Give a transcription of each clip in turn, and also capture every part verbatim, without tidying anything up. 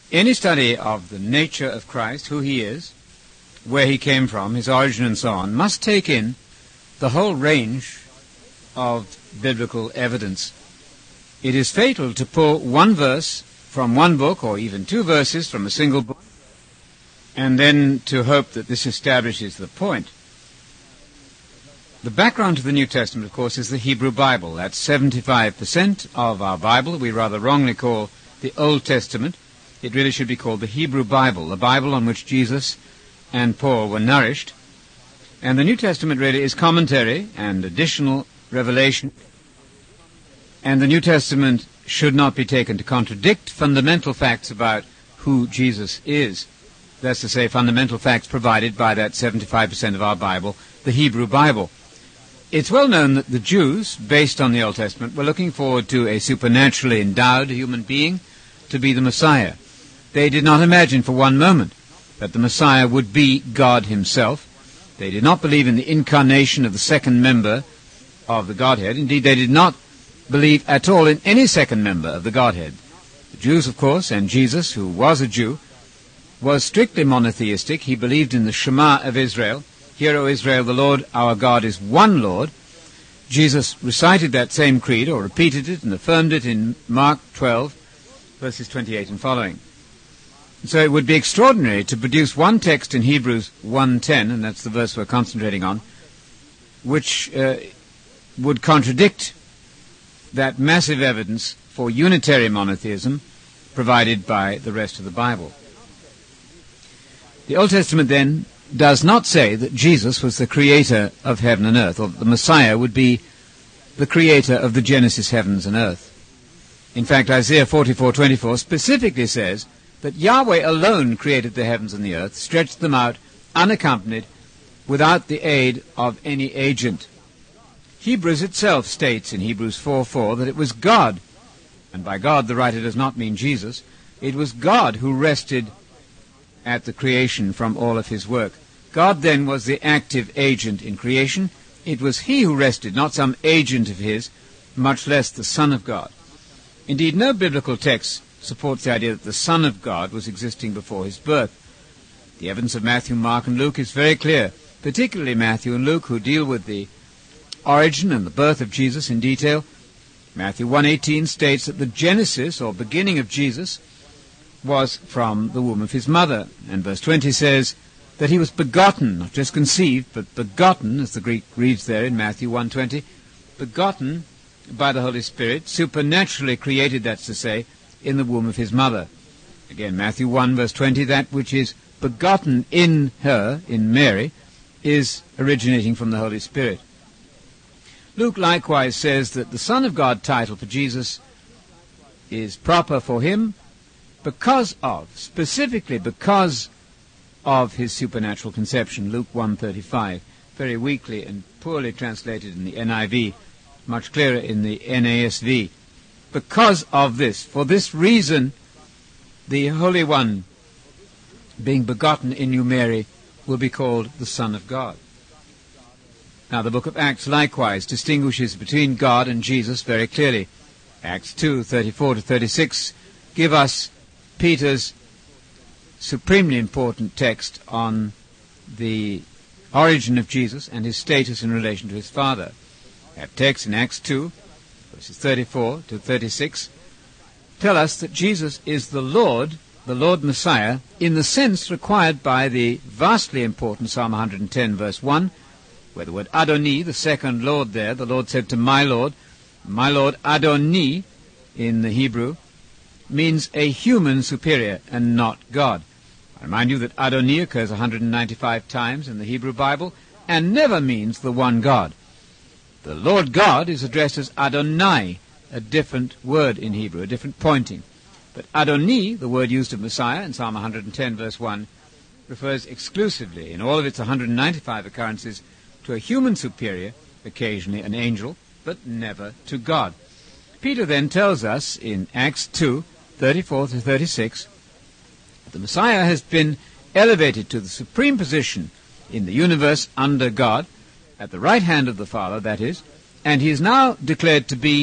Any study of the nature of Christ, who he is, where he came from, his origin and so on, must take in the whole range of biblical evidence. It is fatal to pull one verse from one book, or even two verses from a single book, and then to hope that this establishes the point. The background to the New Testament, of course, is the Hebrew Bible. That's seventy-five percent of our Bible. We rather wrongly call the Old Testament. It really should be called the Hebrew Bible, the Bible on which Jesus and Paul were nourished. And the New Testament really is commentary and additional revelation. And the New Testament should not be taken to contradict fundamental facts about who Jesus is. That's to say, fundamental facts provided by that seventy-five percent of our Bible, the Hebrew Bible. It's well known that the Jews, based on the Old Testament, were looking forward to a supernaturally endowed human being to be the Messiah. They did not imagine for one moment that the Messiah would be God himself. They did not believe in the incarnation of the second member of the Godhead. Indeed, they did not believe at all in any second member of the Godhead. The Jews, of course, and Jesus, who was a Jew, was strictly monotheistic. He believed in the Shema of Israel. Hear, O Israel, the Lord our God is one Lord. Jesus recited that same creed, or repeated it and affirmed it in Mark twelve, verses twenty-eight and following. And so it would be extraordinary to produce one text in Hebrews one ten, and that's the verse we're concentrating on, which uh, would contradict that massive evidence for unitary monotheism provided by the rest of the Bible. The Old Testament, then, does not say that Jesus was the creator of heaven and earth, or that the Messiah would be the creator of the Genesis heavens and earth. In fact, Isaiah forty-four twenty-four specifically says that Yahweh alone created the heavens and the earth, stretched them out unaccompanied, without the aid of any agent. Hebrews itself states in Hebrews four four that it was God, and by God the writer does not mean Jesus, it was God who rested at the creation from all of his work. God then was the active agent in creation. It was he who rested, not some agent of his, much less the Son of God. Indeed, no biblical text supports the idea that the Son of God was existing before his birth. The evidence of Matthew, Mark, and Luke is very clear, particularly Matthew and Luke, who deal with the origin and the birth of Jesus in detail. Matthew one eighteen states that the genesis, or beginning of Jesus, was from the womb of his mother. And verse twenty says that he was begotten, not just conceived, but begotten, as the Greek reads there in Matthew one twenty, begotten by the Holy Spirit, supernaturally created, that's to say, in the womb of his mother. Again, Matthew one, verse twenty, that which is begotten in her, in Mary, is originating from the Holy Spirit. Luke likewise says that the Son of God title for Jesus is proper for him because of, specifically because of his supernatural conception, Luke one thirty-five, very weakly and poorly translated in the N I V, much clearer in the N A S V. Because of this, for this reason, the Holy One, being begotten in you, Mary, will be called the Son of God. Now, the book of Acts likewise distinguishes between God and Jesus very clearly. Acts two thirty-four to thirty-six give us Peter's supremely important text on the origin of Jesus and his status in relation to his Father. That text in Acts two, verses thirty-four to thirty-six, tell us that Jesus is the Lord, the Lord Messiah, in the sense required by the vastly important Psalm one hundred ten, verse one, where the word Adoni, the second Lord there, the Lord said to my Lord, my Lord Adoni, in the Hebrew, means a human superior and not God. I remind you that Adoni occurs one hundred ninety-five times in the Hebrew Bible and never means the one God. The Lord God is addressed as Adonai, a different word in Hebrew, a different pointing. But Adoni, the word used of Messiah in Psalm one hundred ten, verse one, refers exclusively, in all of its one hundred ninety-five occurrences, to a human superior, occasionally an angel, but never to God. Peter then tells us in Acts two, thirty-four to thirty-six, that the Messiah has been elevated to the supreme position in the universe under God, at the right hand of the Father, that is, and he is now declared to be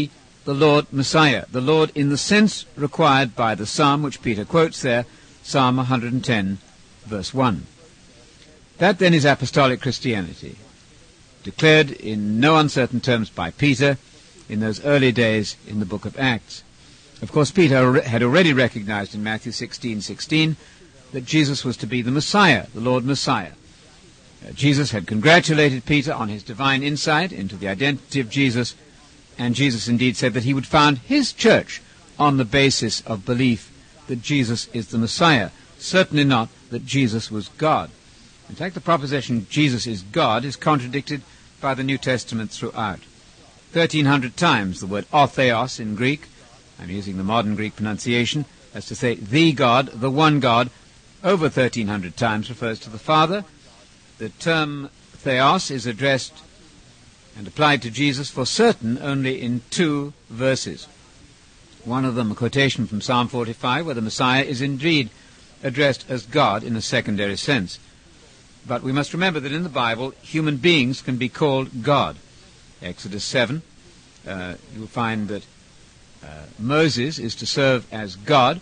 the Lord Messiah, the Lord in the sense required by the psalm which Peter quotes there, Psalm one hundred ten, verse one. That then is apostolic Christianity, declared in no uncertain terms by Peter in those early days in the book of Acts. Of course, Peter had already recognized in Matthew sixteen sixteen that Jesus was to be the Messiah, the Lord Messiah. Uh, Jesus had congratulated Peter on his divine insight into the identity of Jesus, and Jesus indeed said that he would found his church on the basis of belief that Jesus is the Messiah, certainly not that Jesus was God. In fact, the proposition Jesus is God is contradicted by the New Testament throughout. Thirteen hundred times the word ortheos in Greek, I'm using the modern Greek pronunciation, that's to say the God, the one God, over thirteen hundred times refers to the Father. The term theos is addressed and applied to Jesus for certain only in two verses. One of them a quotation from Psalm forty-five, where the Messiah is indeed addressed as God in a secondary sense. But we must remember that in the Bible, human beings can be called God. Exodus seven, uh, you'll find that uh, Moses is to serve as God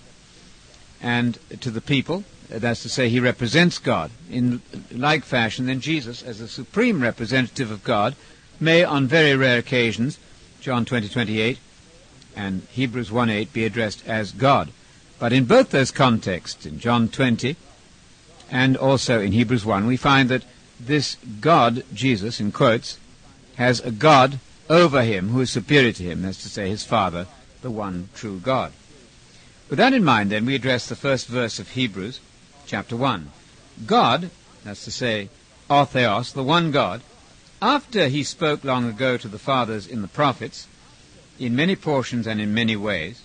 and to the people. That's to say, he represents God. In like fashion, then Jesus, as the supreme representative of God, may on very rare occasions, John twenty twenty-eight and Hebrews one eight, be addressed as God. But in both those contexts, in John twenty and also in Hebrews one, we find that this God, Jesus, in quotes, has a God over him who is superior to him, that's to say his Father, the one true God. With that in mind, then, we address the first verse of Hebrews, chapter one. God, that's to say, ortheos, the one God, after he spoke long ago to the fathers in the prophets, in many portions and in many ways,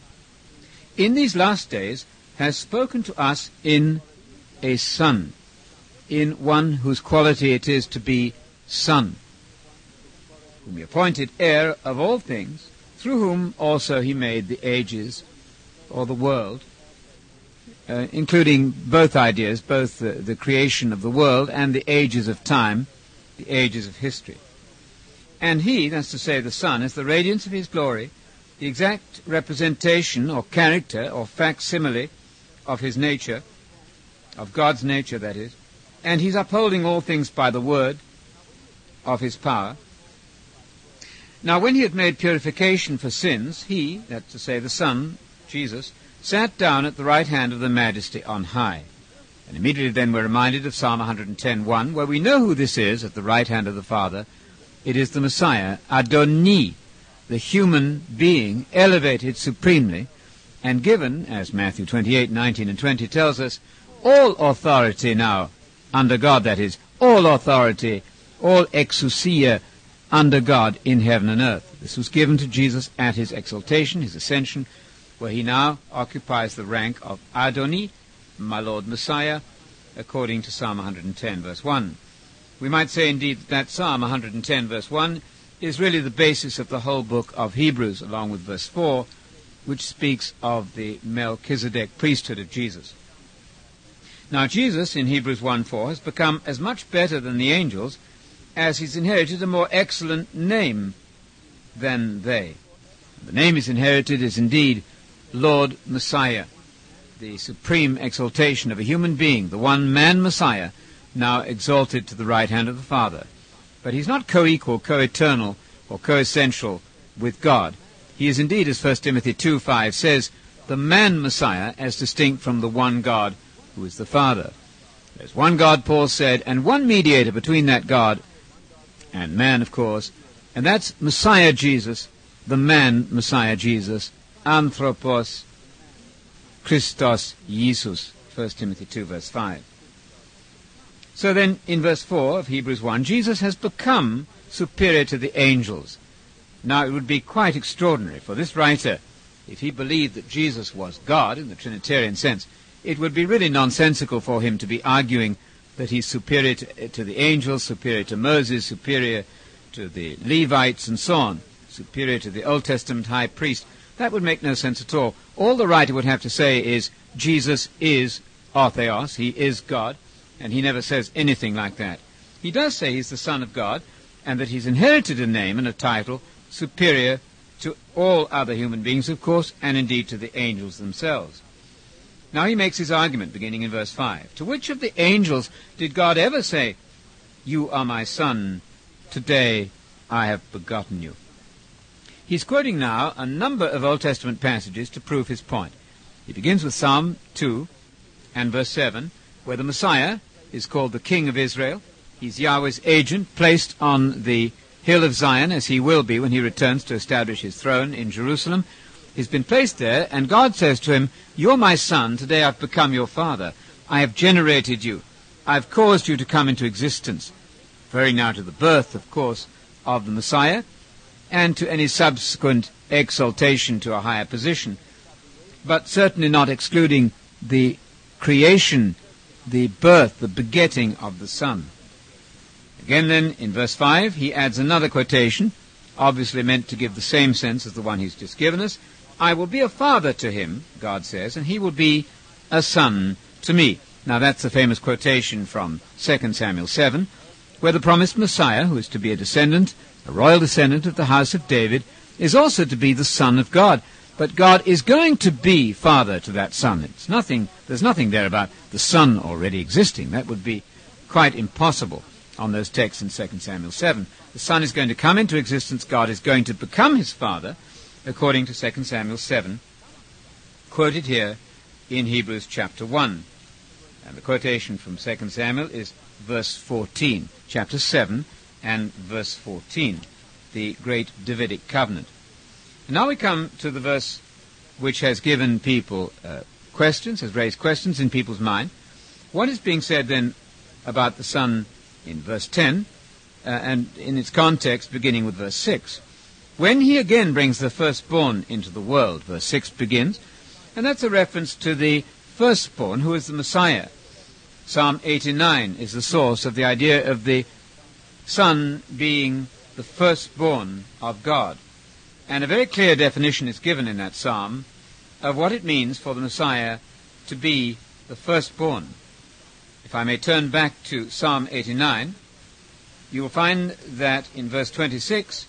in these last days has spoken to us in a Son, in one whose quality it is to be Son, whom he appointed heir of all things, through whom also he made the ages, or the world, uh, including both ideas, both the, the creation of the world and the ages of time, the ages of history. And he, that's to say the Son, is the radiance of his glory, the exact representation or character or facsimile of his nature, of God's nature, that is, and he's upholding all things by the word of his power. Now, when he had made purification for sins, he, that's to say the Son, Jesus, sat down at the right hand of the Majesty on high. And immediately then we're reminded of Psalm one ten one, where we know who this is at the right hand of the Father. It is the Messiah, Adoni, the human being, elevated supremely, and given, as Matthew twenty-eight nineteen and twenty tells us, all authority now, under God that is, all authority, all exousia, under God in heaven and earth. This was given to Jesus at his exaltation, his ascension, where he now occupies the rank of Adoni, my Lord Messiah, according to Psalm one ten, verse one. We might say indeed that, that Psalm one ten, verse one, is really the basis of the whole book of Hebrews, along with verse four, which speaks of the Melchizedek priesthood of Jesus. Now Jesus, in Hebrews one four, has become as much better than the angels as he's inherited a more excellent name than they. The name he's inherited is indeed Lord Messiah, the supreme exaltation of a human being, the one-man Messiah, now exalted to the right hand of the Father. But he's not co-equal, co-eternal, or co-essential with God. He is indeed, as First Timothy two five says, the man Messiah as distinct from the one God who is the Father. There's one God, Paul said, and one mediator between that God and man, of course, and that's Messiah Jesus, the man Messiah Jesus, Anthropos Christos Jesus, First Timothy two, verse five. So then, in verse four of Hebrews one, Jesus has become superior to the angels. Now, it would be quite extraordinary for this writer, if he believed that Jesus was God in the Trinitarian sense, it would be really nonsensical for him to be arguing that he's superior to, to the angels, superior to Moses, superior to the Levites, and so on, superior to the Old Testament high priest. That would make no sense at all. All the writer would have to say is, Jesus is ortheos, he is God, and he never says anything like that. He does say he's the Son of God, and that he's inherited a name and a title superior to all other human beings, of course, and indeed to the angels themselves. Now he makes his argument, beginning in verse five. To which of the angels did God ever say, "You are my son, today I have begotten you"? He's quoting now a number of Old Testament passages to prove his point. He begins with Psalm two and verse seven, where the Messiah is called the King of Israel. He's Yahweh's agent, placed on the hill of Zion, as he will be when he returns to establish his throne in Jerusalem. He's been placed there, and God says to him, "You're my son, today I've become your father. I have generated you. I've caused you to come into existence." Referring now to the birth, of course, of the Messiah, and to any subsequent exaltation to a higher position, but certainly not excluding the creation, the birth, the begetting of the Son. Again then, in verse five, he adds another quotation, obviously meant to give the same sense as the one he's just given us. "I will be a father to him," God says, "and he will be a son to me." Now that's the famous quotation from Second Samuel seven, where the promised Messiah, who is to be a descendant, a royal descendant of the house of David, is also to be the Son of God. But God is going to be father to that Son. It's nothing, there's nothing there about the Son already existing. That would be quite impossible on those texts in Second Samuel seven. The Son is going to come into existence. God is going to become his father, according to Second Samuel seven, quoted here in Hebrews chapter one. And the quotation from Second Samuel is verse fourteen, chapter seven and verse fourteen, the great Davidic covenant. And now we come to the verse which has given people uh, questions, has raised questions in people's mind. What is being said then about the Son in verse ten, uh, and in its context beginning with verse six? When he again brings the firstborn into the world, verse six begins, and that's a reference to the firstborn, who is the Messiah. Psalm eighty-nine is the source of the idea of the Son being the firstborn of God. And a very clear definition is given in that psalm of what it means for the Messiah to be the firstborn. If I may turn back to Psalm eighty-nine, you will find that in verse twenty-six,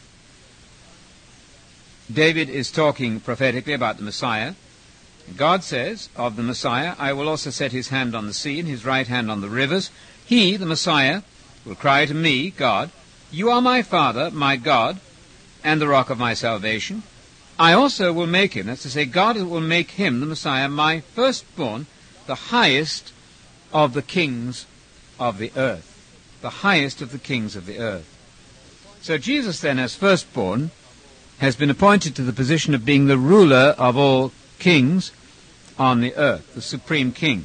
David is talking prophetically about the Messiah. God says of the Messiah, "I will also set his hand on the sea and his right hand on the rivers. He, the Messiah, will cry to me, God, 'You are my Father, my God, and the rock of my salvation. I also will make him,'" that's to say, God will make him, the Messiah, "my firstborn, the highest of the kings of the earth." The highest of the kings of the earth. So Jesus then, as firstborn, has been appointed to the position of being the ruler of all kings on the earth, the supreme king.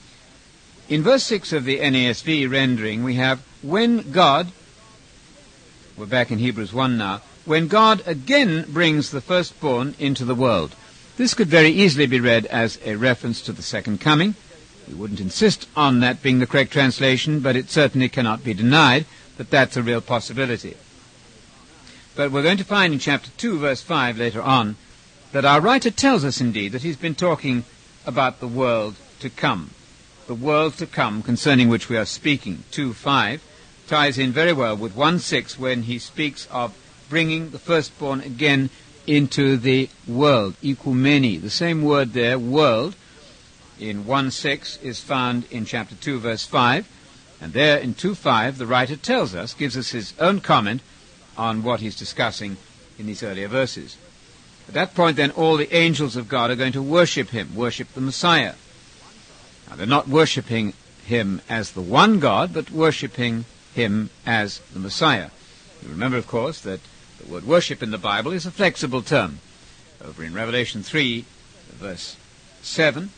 In verse six of the N A S V rendering, we have, "When God," we're back in Hebrews one now, "when God again brings the firstborn into the world." This could very easily be read as a reference to the second coming. We wouldn't insist on that being the correct translation, but it certainly cannot be denied that that's a real possibility. But we're going to find in chapter two, verse five, later on, that our writer tells us indeed that he's been talking about the world to come. The world to come concerning which we are speaking. two five ties in very well with one six when he speaks of bringing the firstborn again into the world. Ekuumeni, the same word there, world, in one six is found in chapter two, verse five. And there in two five, the writer tells us, gives us his own comment on what he's discussing in these earlier verses. At that point, then, all the angels of God are going to worship him, worship the Messiah. Now, they're not worshipping him as the one God, but worshipping him as the Messiah. You remember, of course, that the word worship in the Bible is a flexible term. Over in Revelation three, verse seven,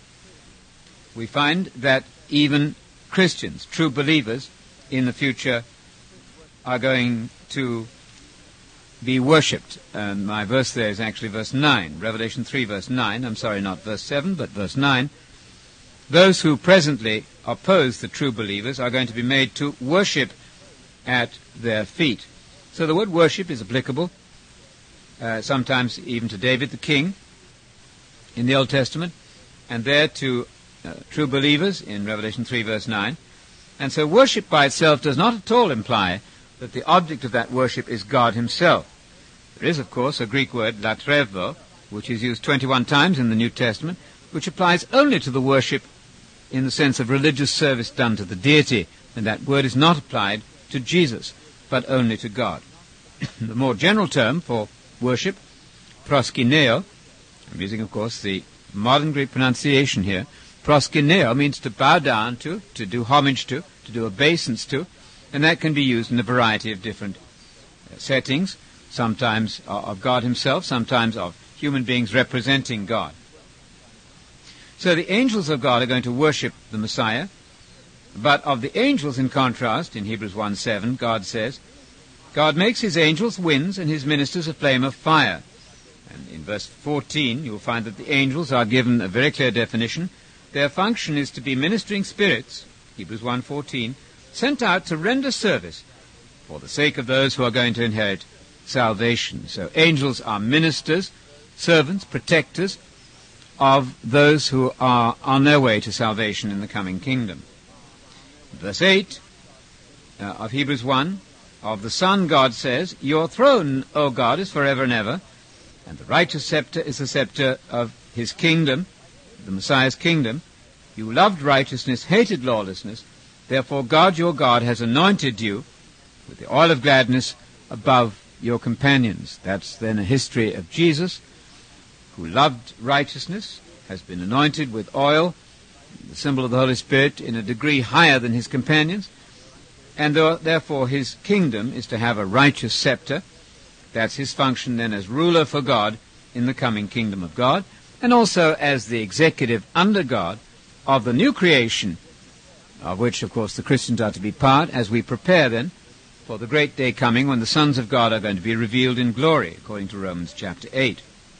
we find that even Christians, true believers, in the future are going to be worshipped. And my verse there is actually verse nine. Revelation three, verse nine. I'm sorry, not verse seven, but verse nine. Those who presently oppose the true believers are going to be made to worship at their feet. So the word worship is applicable, uh, sometimes even to David the king in the Old Testament, and there to uh, true believers in Revelation three, verse nine. And so worship by itself does not at all imply that the object of that worship is God himself. There is, of course, a Greek word, latrevo, which is used twenty-one times in the New Testament, which applies only to the worship in the sense of religious service done to the deity, and that word is not applied to Jesus, but only to God. The more general term for worship, proskuneo, I'm using, of course, the modern Greek pronunciation here, proskuneo means to bow down to, to do homage to, to do obeisance to, and that can be used in a variety of different uh, settings, sometimes of God himself, sometimes of human beings representing God. So the angels of God are going to worship the Messiah, but of the angels, in contrast, in Hebrews one seven, God says, God makes his angels winds and his ministers a flame of fire. And in verse fourteen, you'll find that the angels are given a very clear definition. Their function is to be ministering spirits, Hebrews one fourteen, sent out to render service for the sake of those who are going to inherit salvation. So angels are ministers, servants, protectors of those who are on their way to salvation in the coming kingdom. Verse eight uh, of Hebrews one, of the Son God says, your throne, O God, is forever and ever, and the righteous scepter is the scepter of his kingdom, the Messiah's kingdom. You loved righteousness, hated lawlessness, therefore God your God has anointed you with the oil of gladness above your companions. That's then a history of Jesus, who loved righteousness, has been anointed with oil, the symbol of the Holy Spirit, in a degree higher than his companions, and therefore his kingdom is to have a righteous scepter. That's his function then as ruler for God in the coming kingdom of God, and also as the executive under God of the new creation, of which, of course, the Christians are to be part, as we prepare then for the great day coming when the sons of God are going to be revealed in glory, according to Romans chapter eight.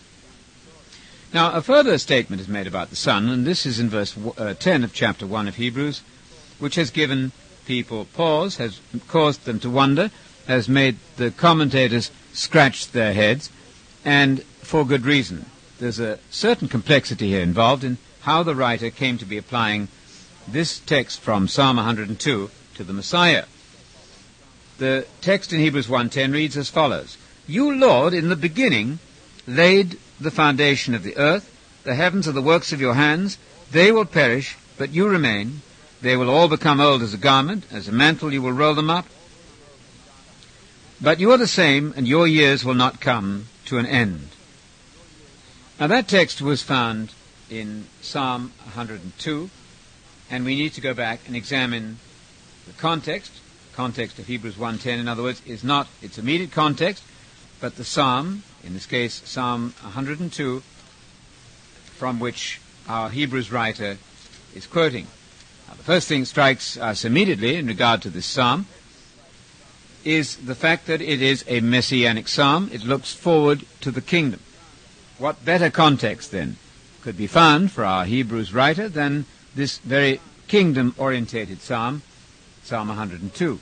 Now, a further statement is made about the Son, and this is in verse uh, ten of chapter one of Hebrews, which has given people pause, has caused them to wonder, has made the commentators scratch their heads, and for good reason. There's a certain complexity here involved in how the writer came to be applying this text from Psalm one hundred two to the Messiah. The text in Hebrews one ten reads as follows, you, Lord, in the beginning laid the foundation of the earth, the heavens are the works of your hands, they will perish, but you remain. They will all become old as a garment, as a mantle you will roll them up. But you are the same, and your years will not come to an end. Now that text was found in Psalm one hundred two, and we need to go back and examine the context. The context of Hebrews one ten, in other words, is not its immediate context, but the psalm, in this case Psalm one hundred two, from which our Hebrews writer is quoting. Now, the first thing that strikes us immediately in regard to this psalm is the fact that it is a messianic psalm. It looks forward to the kingdom. What better context, then, could be found for our Hebrews writer than this very kingdom-orientated psalm, Psalm one hundred two?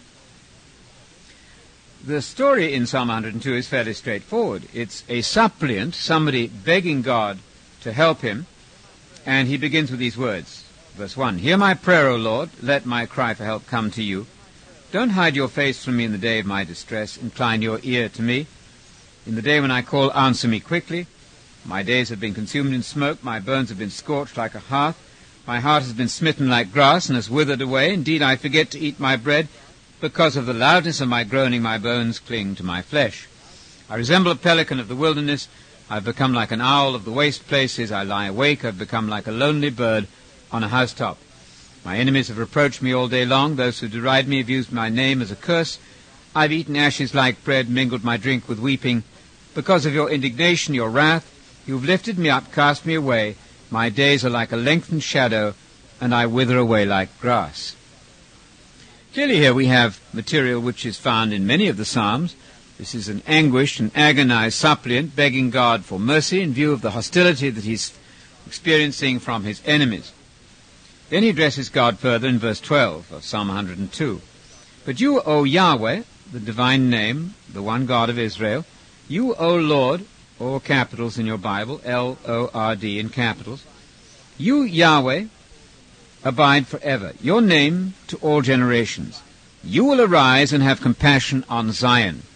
The story in Psalm one hundred two is fairly straightforward. It's a suppliant, somebody begging God to help him, and he begins with these words. Verse one, hear my prayer, O Lord, let my cry for help come to you. Don't hide your face from me in the day of my distress, incline your ear to me. In the day when I call, answer me quickly. My days have been consumed in smoke, my bones have been scorched like a hearth. My heart has been smitten like grass and has withered away. Indeed, I forget to eat my bread. Because of the loudness of my groaning, my bones cling to my flesh. I resemble a pelican of the wilderness. I have become like an owl of the waste places. I lie awake. I have become like a lonely bird on a housetop. My enemies have reproached me all day long. Those who deride me have used my name as a curse. I have eaten ashes like bread, mingled my drink with weeping. Because of your indignation, your wrath, you have lifted me up, cast me away. My days are like a lengthened shadow, and I wither away like grass. Clearly here we have material which is found in many of the Psalms. This is an anguished and agonized suppliant begging God for mercy in view of the hostility that he's experiencing from his enemies. Then he addresses God further in verse twelve of Psalm one hundred two. But you, O Yahweh, the divine name, the one God of Israel, you, O Lord, all capitals in your Bible, L O R D in capitals, you, Yahweh, abide forever, your name to all generations. You will arise and have compassion on Zion.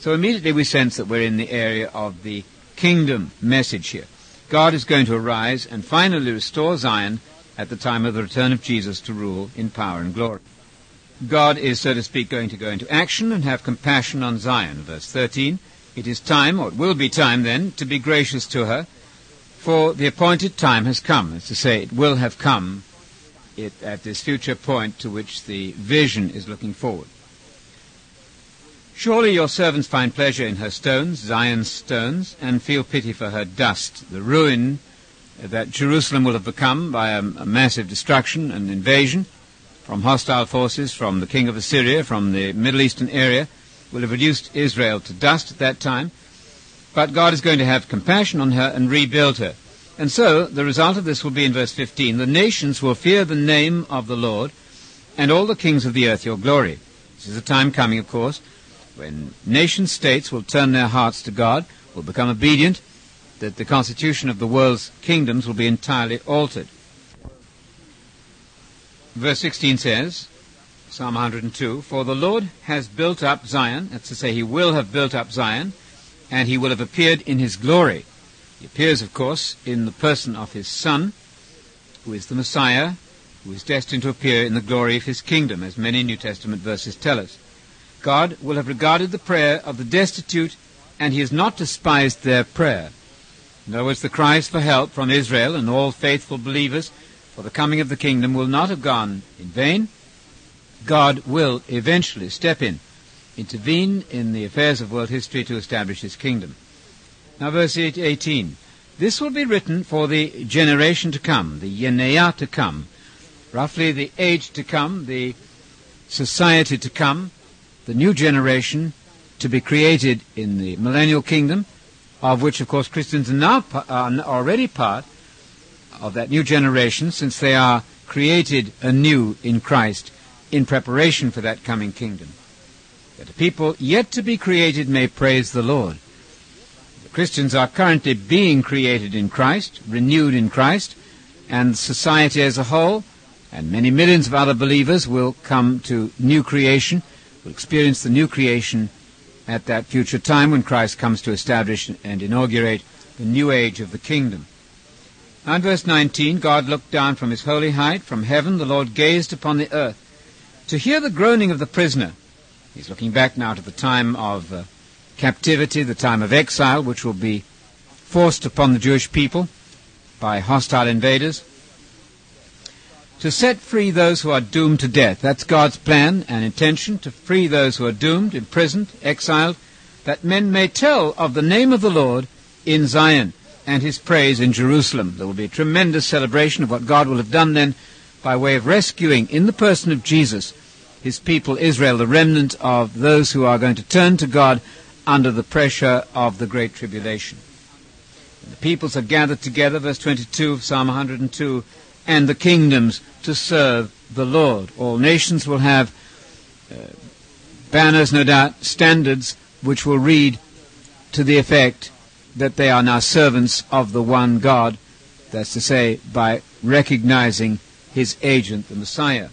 So immediately we sense that we're in the area of the kingdom message here. God is going to arise and finally restore Zion at the time of the return of Jesus to rule in power and glory. God is, so to speak, going to go into action and have compassion on Zion. Verse thirteen, it is time, or it will be time then, to be gracious to her, for the appointed time has come. As to say, it will have come it, at this future point to which the vision is looking forward. Surely your servants find pleasure in her stones, Zion's stones, and feel pity for her dust, the ruin that Jerusalem will have become by a, a massive destruction and invasion from hostile forces, from the king of Assyria, from the Middle Eastern area, will have reduced Israel to dust at that time. But God is going to have compassion on her and rebuild her. And so the result of this will be in verse fifteen, the nations will fear the name of the Lord, and all the kings of the earth your glory. This is a time coming, of course, when nation-states will turn their hearts to God, will become obedient, that the constitution of the world's kingdoms will be entirely altered. Verse sixteen says, Psalm one hundred two, for the Lord has built up Zion, that's to say, he will have built up Zion, and he will have appeared in his glory. He appears, of course, in the person of his Son, who is the Messiah, who is destined to appear in the glory of his kingdom, as many New Testament verses tell us. God will have regarded the prayer of the destitute, and he has not despised their prayer. In other words, the cries for help from Israel and all faithful believers for the coming of the kingdom will not have gone in vain. God will eventually step in, intervene in the affairs of world history to establish his kingdom. Now verse eighteen. This will be written for the generation to come, the Yeneah to come, roughly the age to come, the society to come, the new generation to be created in the millennial kingdom, of which, of course, Christians are now are already part of that new generation, since they are created anew in Christ in preparation for that coming kingdom. That the people yet to be created may praise the Lord. The Christians are currently being created in Christ, renewed in Christ, and society as a whole, and many millions of other believers will come to new creation, will experience the new creation at that future time when Christ comes to establish and inaugurate the new age of the kingdom. And verse nineteen, God looked down from his holy height, from heaven the Lord gazed upon the earth, to hear the groaning of the prisoner. He's looking back now to the time of uh, captivity, the time of exile, which will be forced upon the Jewish people by hostile invaders. To set free those who are doomed to death. That's God's plan and intention, to free those who are doomed, imprisoned, exiled, that men may tell of the name of the Lord in Zion and his praise in Jerusalem. There will be a tremendous celebration of what God will have done then by way of rescuing in the person of Jesus his people Israel, the remnant of those who are going to turn to God under the pressure of the Great Tribulation. And the peoples are gathered together, verse twenty-two of Psalm one hundred two, and the kingdoms to serve the Lord. All nations will have uh, banners, no doubt, standards, which will read to the effect that they are now servants of the one God, that's to say, by recognizing his agent, the Messiah.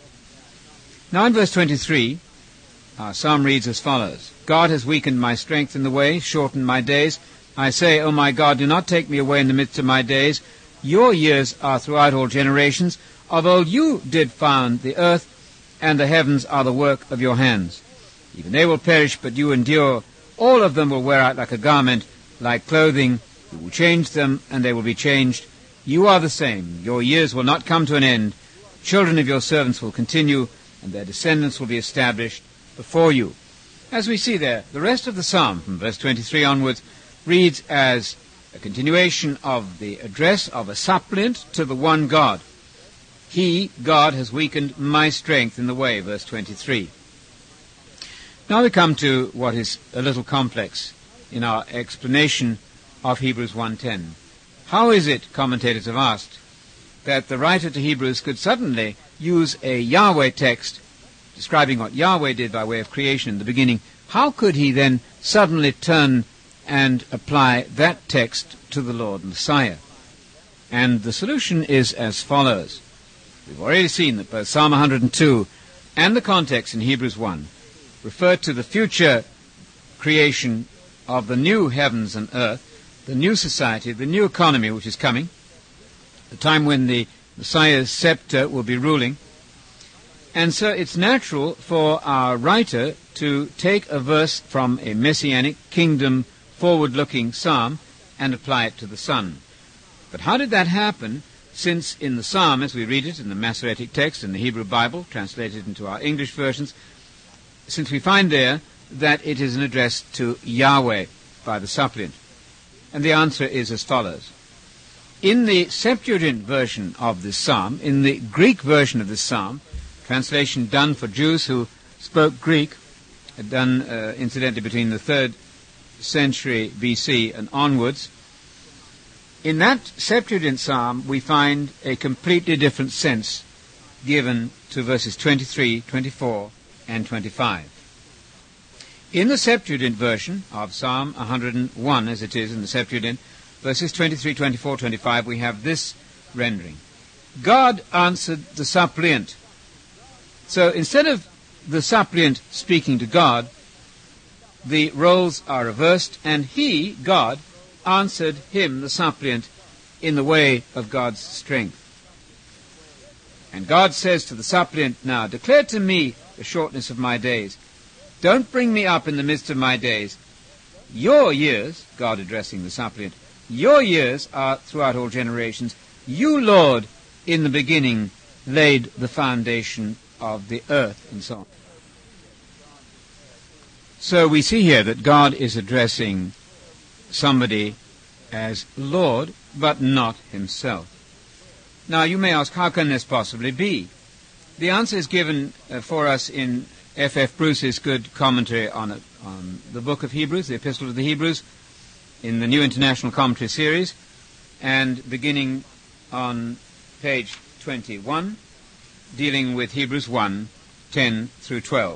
Now in verse twenty-three, our psalm reads as follows, God has weakened my strength in the way, shortened my days. I say, O my God, do not take me away in the midst of my days. Your years are throughout all generations. Of old you did found the earth, and the heavens are the work of your hands. Even they will perish, but you endure. All of them will wear out like a garment, like clothing. You will change them, and they will be changed. You are the same. Your years will not come to an end. Children of your servants will continue, and their descendants will be established before you. As we see there, the rest of the psalm, from verse twenty-three onwards, reads as a continuation of the address of a suppliant to the one God. He, God, has weakened my strength in the way, verse twenty-three. Now we come to what is a little complex in our explanation of Hebrews one ten. How is it, commentators have asked, that the writer to Hebrews could suddenly use a Yahweh text describing what Yahweh did by way of creation in the beginning? How could he then suddenly turn and apply that text to the Lord Messiah? And the solution is as follows. We've already seen that both Psalm one hundred two and the context in Hebrews one refer to the future creation of the new heavens and earth, the new society, the new economy which is coming, the time when the Messiah's scepter will be ruling. And so it's natural for our writer to take a verse from a messianic kingdom forward-looking psalm and apply it to the Son. But how did that happen, since in the psalm, as we read it in the Masoretic text in the Hebrew Bible, translated into our English versions, since we find there that it is an address to Yahweh by the suppliant? And the answer is as follows. In the Septuagint version of this psalm, in the Greek version of this psalm, translation done for Jews who spoke Greek, done uh, incidentally between the third century B C and onwards, in that Septuagint psalm we find a completely different sense given to verses twenty-three, twenty-four, and twenty-five. In the Septuagint version of Psalm one hundred one, as it is in the Septuagint, verses twenty-three, twenty-four, twenty-five, we have this rendering. God answered the suppliant. So instead of the suppliant speaking to God, the roles are reversed, and he, God, answered him, the suppliant, in the way of God's strength. And God says to the suppliant now, declare to me the shortness of my days. Don't bring me up in the midst of my days. Your years, God addressing the suppliant, your years are throughout all generations. You, Lord, in the beginning laid the foundation of the earth, and so on. So we see here that God is addressing somebody as Lord, but not himself. Now you may ask, how can this possibly be? The answer is given uh, for us in F F Bruce's good commentary on, it, on the book of Hebrews, the Epistle to the Hebrews, in the New International Commentary Series, and beginning on page twenty-one, dealing with Hebrews one, ten through twelve.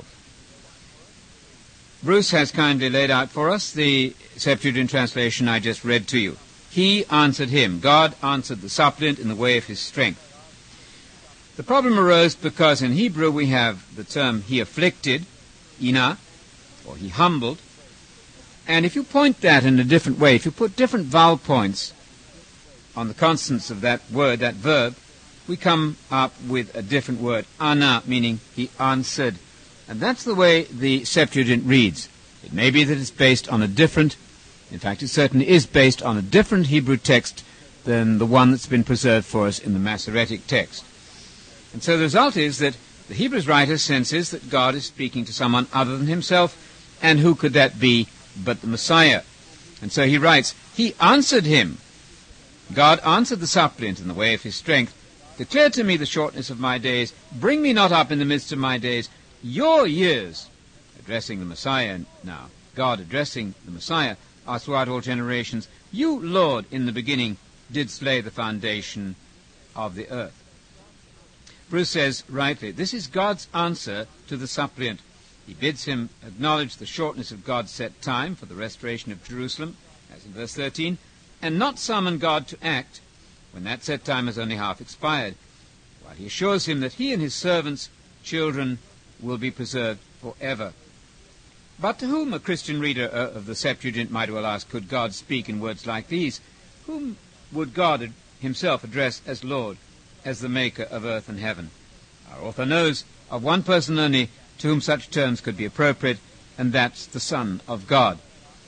Bruce has kindly laid out for us the Septuagint translation I just read to you. He answered him. God answered the suppliant in the way of his strength. The problem arose because in Hebrew we have the term he afflicted, ina, or he humbled. And if you point that in a different way, if you put different vowel points on the consonants of that word, that verb, we come up with a different word, ana, meaning he answered. And that's the way the Septuagint reads. It may be that it's based on a different, in fact it certainly is based on a different Hebrew text than the one that's been preserved for us in the Masoretic text. And so the result is that the Hebrews writer senses that God is speaking to someone other than himself, and who could that be but the Messiah? And so he writes, he answered him. God answered the suppliant in the way of his strength. Declare to me the shortness of my days. Bring me not up in the midst of my days. Your years, addressing the Messiah now, God addressing the Messiah, are throughout all generations. You, Lord, in the beginning, didst lay the foundation of the earth. Bruce says rightly, this is God's answer to the suppliant. He bids him acknowledge the shortness of God's set time for the restoration of Jerusalem, as in verse thirteen, and not summon God to act when that set time has only half expired, while he assures him that he and his servants, children, will be preserved forever. But to whom, a Christian reader of the Septuagint might well ask, could God speak in words like these? Whom would God himself address as Lord, as the maker of earth and heaven? Our author knows of one person only to whom such terms could be appropriate, and that's the Son of God.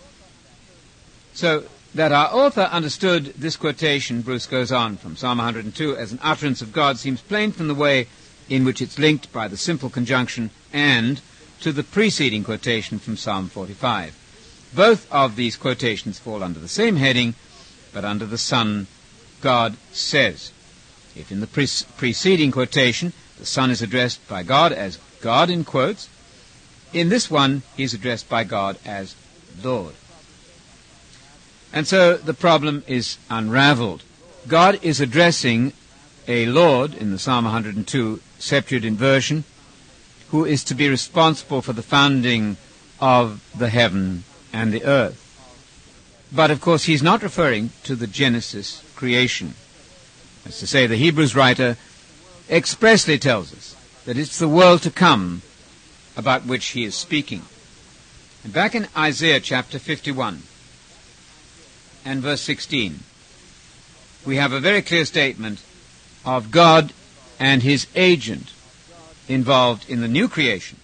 So that our author understood this quotation, Bruce goes on, from Psalm one hundred two as an utterance of God seems plain from the way in which it's linked by the simple conjunction and to the preceding quotation from Psalm forty-five. Both of these quotations fall under the same heading, but under the Son, God says. If in the pre- preceding quotation the Son is addressed by God as God in quotes, in this one he is addressed by God as Lord. And so the problem is unraveled. God is addressing a Lord in the Psalm one hundred two Septuagint version who is to be responsible for the founding of the heaven and the earth. But of course he's not referring to the Genesis creation. That's to say, the Hebrews writer expressly tells us that it's the world to come about which he is speaking. Back in Isaiah chapter fifty-one and verse sixteen, we have a very clear statement of God and his agent involved in the new creation.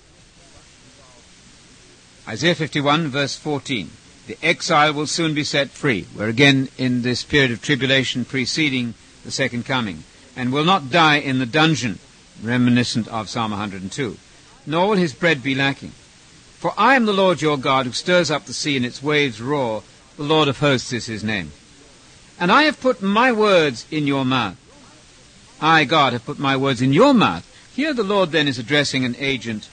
Isaiah fifty-one verse fourteen. The exile will soon be set free. We're again in this period of tribulation preceding the second coming, and will not die in the dungeon, reminiscent of Psalm one hundred two. Nor will his bread be lacking. For I am the Lord your God, who stirs up the sea and its waves roar. The Lord of hosts is his name. And I have put my words in your mouth. I, God, have put my words in your mouth. Here the Lord then is addressing an agent.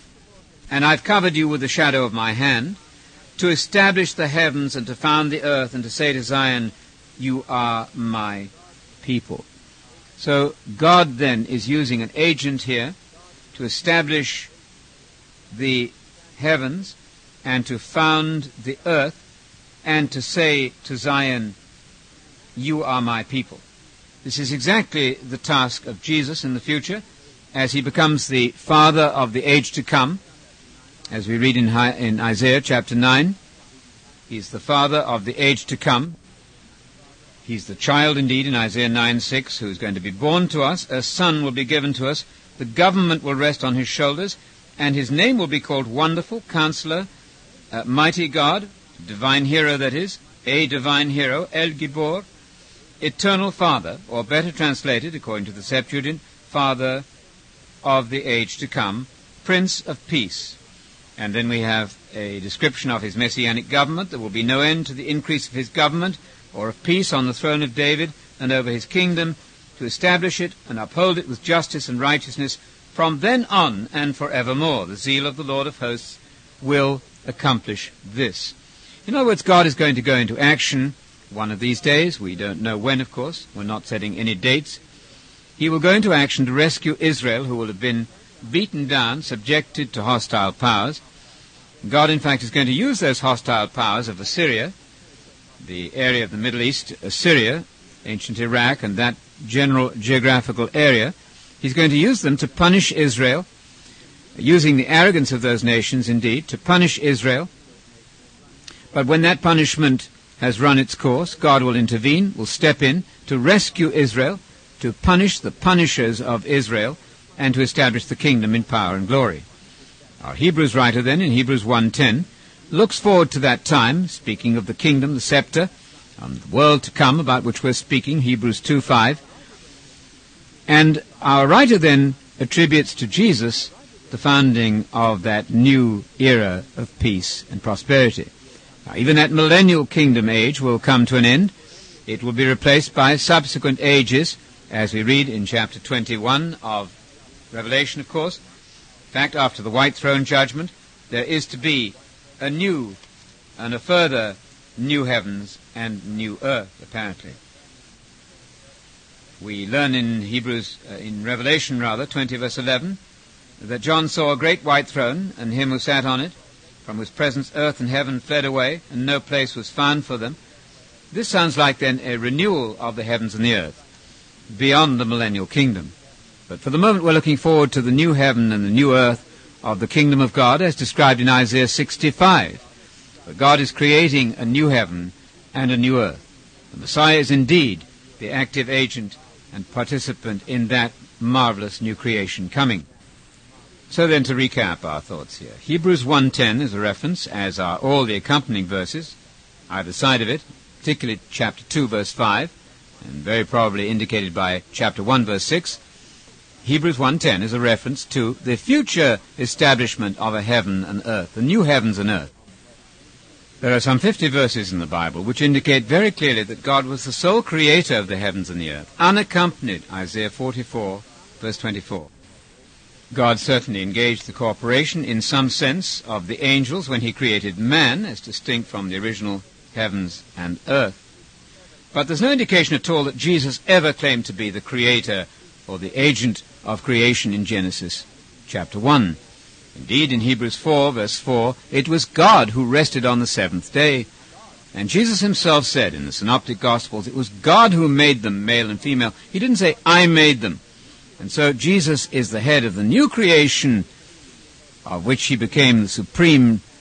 And I've covered you with the shadow of my hand, to establish the heavens and to found the earth, and to say to Zion, you are my people. So God then is using an agent here to establish the heavens and to found the earth and to say to Zion, you are my people. This is exactly the task of Jesus in the future as he becomes the father of the age to come. As we read in, in Isaiah chapter nine, he's the father of the age to come. He's the child indeed in Isaiah nine six, who is going to be born to us. A son will be given to us. The government will rest on his shoulders, and his name will be called Wonderful, Counselor, uh, Mighty God, Divine Hero that is, a Divine Hero, El Gibor, Eternal Father, or better translated, according to the Septuagint, Father of the age to come, Prince of Peace. And then we have a description of his messianic government. There will be no end to the increase of his government or of peace on the throne of David and over his kingdom, to establish it and uphold it with justice and righteousness from then on and forevermore. The zeal of the Lord of hosts will accomplish this. In other words, God is going to go into action one of these days. We don't know when, of course. We're not setting any dates. He will go into action to rescue Israel, who will have been beaten down, subjected to hostile powers. God, in fact, is going to use those hostile powers of Assyria, the area of the Middle East, Assyria, ancient Iraq, and that general geographical area. He's going to use them to punish Israel, using the arrogance of those nations, indeed, to punish Israel. But when that punishment has run its course, God will intervene, will step in to rescue Israel, to punish the punishers of Israel, and to establish the kingdom in power and glory. Our Hebrews writer then, in Hebrews one ten, looks forward to that time, speaking of the kingdom, the scepter, and the world to come about which we're speaking, Hebrews two five. And our writer then attributes to Jesus the founding of that new era of peace and prosperity. Now, even that millennial kingdom age will come to an end. It will be replaced by subsequent ages, as we read in chapter twenty-one of Revelation, of course. In fact, after the white throne judgment, there is to be a new and a further new heavens and new earth, apparently. We learn in Hebrews, uh, in Revelation rather, twenty verse eleven, that John saw a great white throne, and him who sat on it, from whose presence earth and heaven fled away, and no place was found for them. This sounds like then a renewal of the heavens and the earth, beyond the millennial kingdom. But for the moment we're looking forward to the new heaven and the new earth of the kingdom of God, as described in Isaiah sixty-five. But God is creating a new heaven and a new earth. The Messiah is indeed the active agent and participant in that marvelous new creation coming. So then, to recap our thoughts here, Hebrews one ten is a reference, as are all the accompanying verses, either side of it, particularly chapter two verse five, and very probably indicated by chapter one verse six. Hebrews one ten is a reference to the future establishment of a heaven and earth, the new heavens and earth. There are some fifty verses in the Bible which indicate very clearly that God was the sole creator of the heavens and the earth, unaccompanied, Isaiah forty-four, verse twenty-four. God certainly engaged the cooperation in some sense of the angels when he created man, as distinct from the original heavens and earth. But there's no indication at all that Jesus ever claimed to be the creator or the agent of creation in Genesis chapter one. Indeed, in Hebrews four, verse four, it was God who rested on the seventh day. And Jesus himself said in the Synoptic Gospels, it was God who made them, male and female. He didn't say, I made them. And so Jesus is the head of the new creation, of which he became the supreme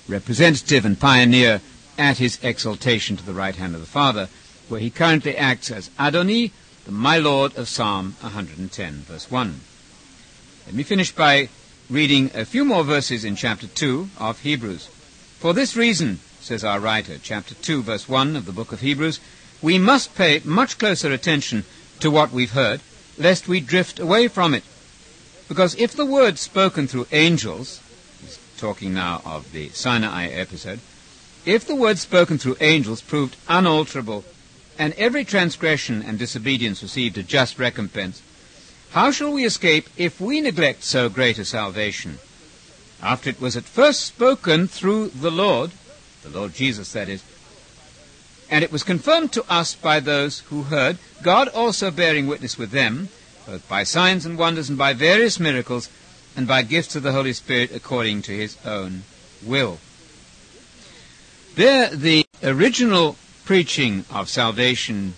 representative and pioneer at his exaltation to the right hand of the Father, where he currently acts as Adoni, the My Lord of Psalm one hundred ten, verse one. Let me finish by reading a few more verses in chapter two of Hebrews. For this reason, says our writer, chapter two, verse one of the book of Hebrews, we must pay much closer attention to what we've heard, lest we drift away from it. Because if the word spoken through angels, he's talking now of the Sinai episode, if the word spoken through angels proved unalterable, and every transgression and disobedience received a just recompense, how shall we escape if we neglect so great a salvation? After it was at first spoken through the Lord, the Lord Jesus that is, and it was confirmed to us by those who heard, God also bearing witness with them, both by signs and wonders and by various miracles, and by gifts of the Holy Spirit according to his own will. There, the original preaching of salvation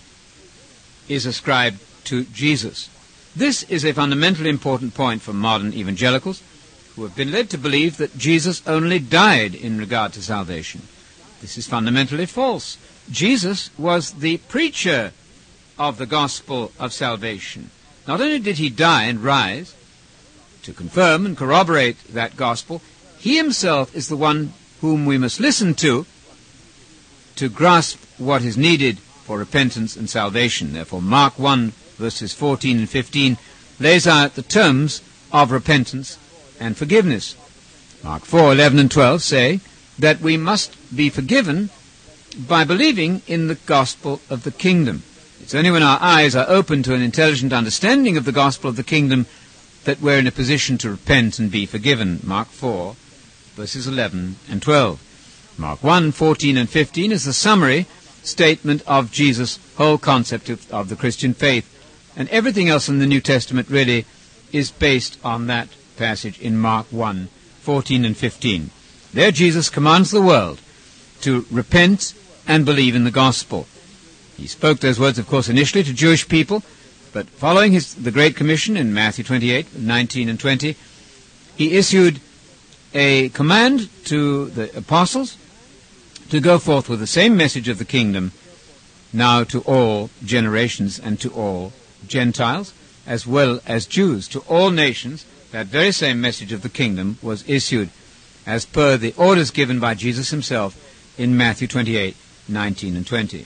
is ascribed to Jesus. This is a fundamentally important point for modern evangelicals, who have been led to believe that Jesus only died in regard to salvation. This is fundamentally false. Jesus was the preacher of the gospel of salvation. Not only did he die and rise to confirm and corroborate that gospel, he himself is the one whom we must listen to to grasp what is needed for repentance and salvation. Therefore, Mark one, verses fourteen and fifteen, lays out the terms of repentance and forgiveness. Mark four, eleven and twelve say that we must be forgiven by believing in the gospel of the kingdom. It's only when our eyes are open to an intelligent understanding of the gospel of the kingdom that we're in a position to repent and be forgiven. Mark four, verses eleven and twelve. Mark one, fourteen and fifteen is the summary statement of Jesus' whole concept of, of the Christian faith. And everything else in the New Testament really is based on that passage in Mark one, fourteen and fifteen. There Jesus commands the world to repent and believe in the gospel. He spoke those words, of course, initially to Jewish people, but following his, the Great Commission in Matthew twenty-eight, nineteen and twenty, he issued a command to the apostles to go forth with the same message of the kingdom now to all generations and to all Gentiles, as well as Jews. To all nations, that very same message of the kingdom was issued as per the orders given by Jesus himself in Matthew twenty-eight, nineteen and twenty.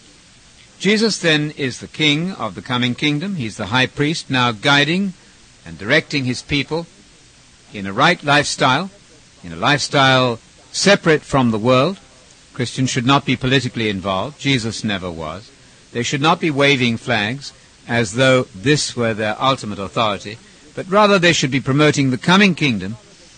Jesus then is the king of the coming kingdom. He's the high priest now guiding and directing his people in a right lifestyle, in a lifestyle separate from the world. Christians should not be politically involved. Jesus never was. They should not be waving flags as though this were their ultimate authority, but rather they should be promoting the coming kingdom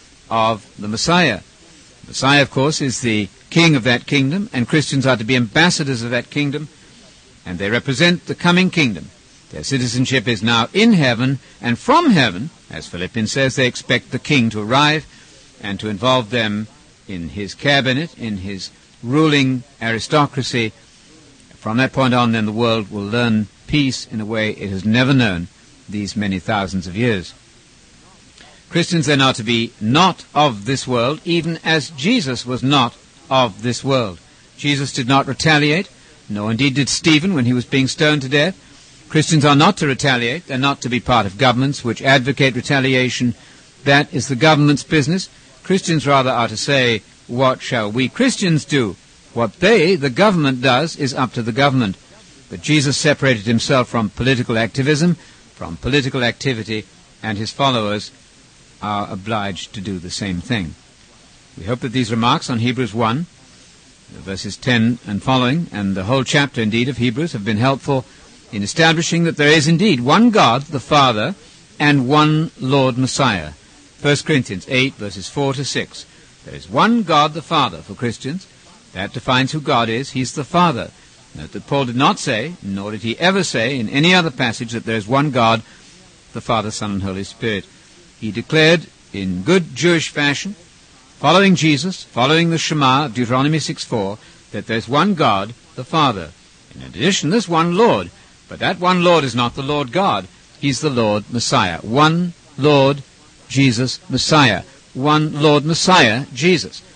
of the Messiah. The Messiah, of course, is the king of that kingdom, and Christians are to be ambassadors of that kingdom, and they represent the coming kingdom. Their citizenship is now in heaven, and from heaven, as Philippians says, they expect the king to arrive and to involve them in his cabinet, in his ruling aristocracy. From that point on, then, the world will learn peace in a way it has never known these many thousands of years. Christians then are to be not of this world, even as Jesus was not of this world. Jesus did not retaliate, nor indeed did Stephen when he was being stoned to death. Christians are not to retaliate. They're not to be part of governments which advocate retaliation. That is the government's business. Christians rather are to say, what shall we Christians do? What they, the government, does is up to the government. But Jesus separated himself from political activism, from political activity, and his followers are obliged to do the same thing. We hope that these remarks on Hebrews one, verses ten and following, and the whole chapter indeed of Hebrews have been helpful in establishing that there is indeed one God, the Father, and one Lord Messiah. First Corinthians eight, verses four to six. There is one God, the Father, for Christians. That defines who God is. He's the Father. Note that Paul did not say, nor did he ever say in any other passage, that there is one God, the Father, Son, and Holy Spirit. He declared in good Jewish fashion, following Jesus, following the Shema of Deuteronomy six four, that there is one God, the Father. In addition, there's one Lord. But that one Lord is not the Lord God. He's the Lord Messiah. One Lord Jesus Messiah. One Lord Messiah, Jesus.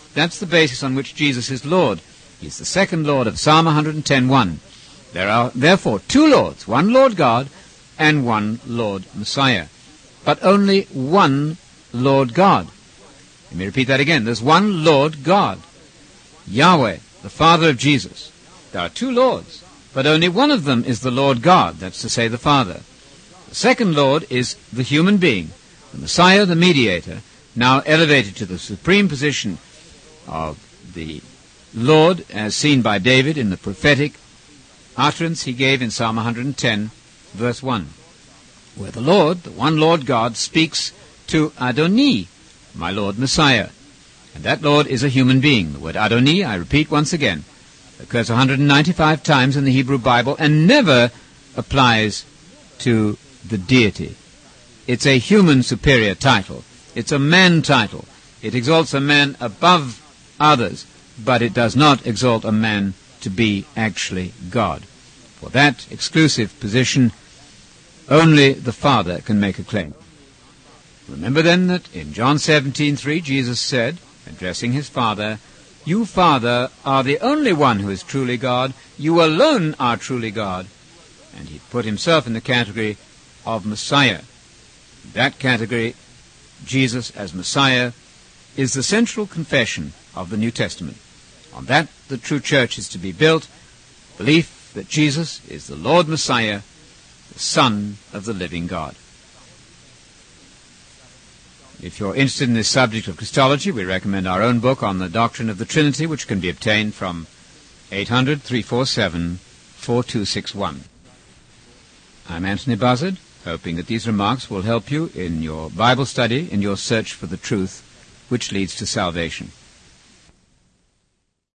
That's the basis on which Jesus is Lord. He's the second Lord of Psalm one ten one. There are therefore two Lords, one Lord God and one Lord Messiah. But only one Lord God. Let me repeat that again. There's one Lord God, Yahweh, the Father of Jesus. There are two Lords, but only one of them is the Lord God, that's to say the Father. The second Lord is the human being, the Messiah, the mediator, now elevated to the supreme position of the Lord, as seen by David in the prophetic utterance he gave in Psalm one ten, verse one, where the Lord, the one Lord God, speaks to Adoni, my Lord Messiah. And that Lord is a human being. The word Adoni, I repeat once again, occurs one hundred ninety-five times in the Hebrew Bible and never applies to the deity. It's a human superior title. It's a man title. It exalts a man above others, but it does not exalt a man to be actually God. For that exclusive position, only the Father can make a claim. Remember then that in John seventeen three, Jesus said, addressing his Father, "You, Father, are the only one who is truly God. You alone are truly God." And he put himself in the category of Messiah. That category, Jesus as Messiah, is the central confession of the New Testament. On that the true church is to be built, belief that Jesus is the Lord Messiah, the Son of the living God. If you're interested in this subject of Christology, we recommend our own book on the doctrine of the Trinity, which can be obtained from eight hundred, three four seven, four two six one. I'm Anthony Buzzard, hoping that these remarks will help you in your Bible study, in your search for the truth which leads to salvation.